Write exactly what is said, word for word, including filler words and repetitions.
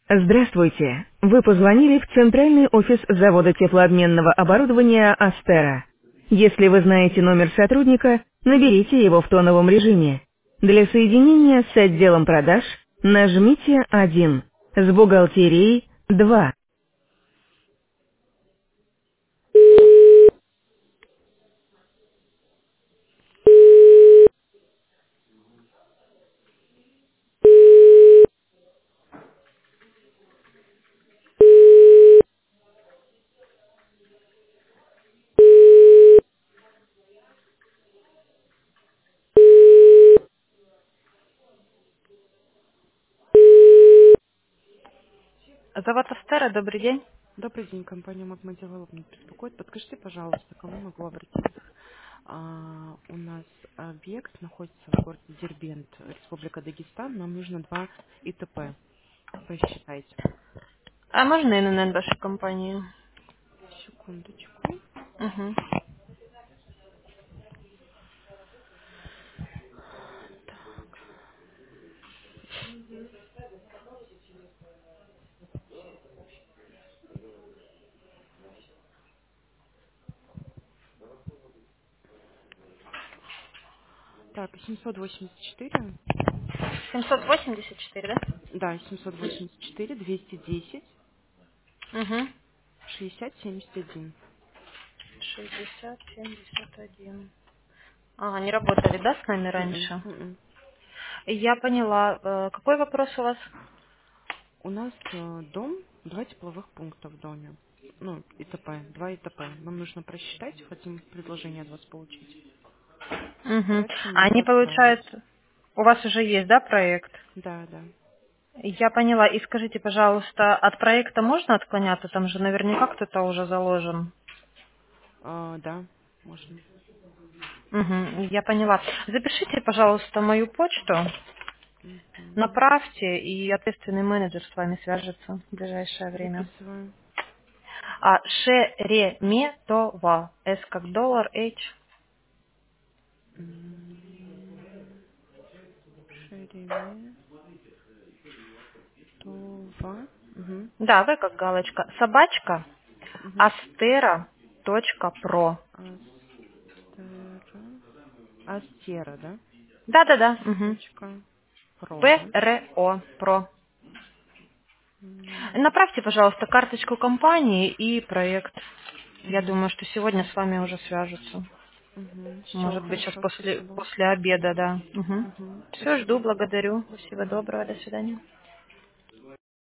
Здравствуйте. Вы позвонили в центральный офис завода теплообменного оборудования «Астера». Если вы знаете номер сотрудника, наберите его в тоновом режиме. Для соединения с отделом продаж нажмите один, с бухгалтерией два. Завод «Астера», добрый день. Добрый день, компания Magma Development беспокоит. Подскажите, пожалуйста, к кому могу обратиться? А, у нас объект находится в городе Дербент, Республика Дагестан. Нам нужно два ИТП. Посчитайте. А можно эн эн эн вашей компании? Секундочку. Угу. Так, семьсот восемьдесят четыре. семьсот восемьдесят четыре, да? Да, семьсот восемьдесят четыре, двести десять, Угу. шестьдесят семьдесят один. шестьдесят семьдесят один. Ага, не работали, да, с нами Мгм, раньше? мгм. Я поняла. Э, Какой вопрос у вас? У нас э, дом, два тепловых пункта в доме. Ну, ИТП, два ИТП. Нам нужно просчитать, хотим предложение от вас получить. Угу. Давайте А мне они, поотправить. получается, у вас уже есть, да, проект? Да, да. Я поняла. И скажите, пожалуйста, от проекта можно отклоняться? Там же наверняка кто-то уже заложен. А, да, можно. Угу, я поняла. Запишите, пожалуйста, мою почту, Мгм. направьте, и ответственный менеджер с вами свяжется в ближайшее время. Записываю. А Шереметова. С как доллар, H. М, Шереметова. Угу. Да, вы как галочка. Собачка. Угу. Астера точка про. Астера. Астера, да? Да-да-да. Угу. Точка. Про, да? ПРО. Про. М, Направьте, пожалуйста, карточку компании и проект. Я Угу. думаю, что сегодня с вами уже свяжутся. Угу. Все, Может быть, сейчас хорошо, после, спасибо. после обеда, да. Угу. Угу. Все, жду, Спасибо. благодарю. Всего Угу. доброго, до свидания.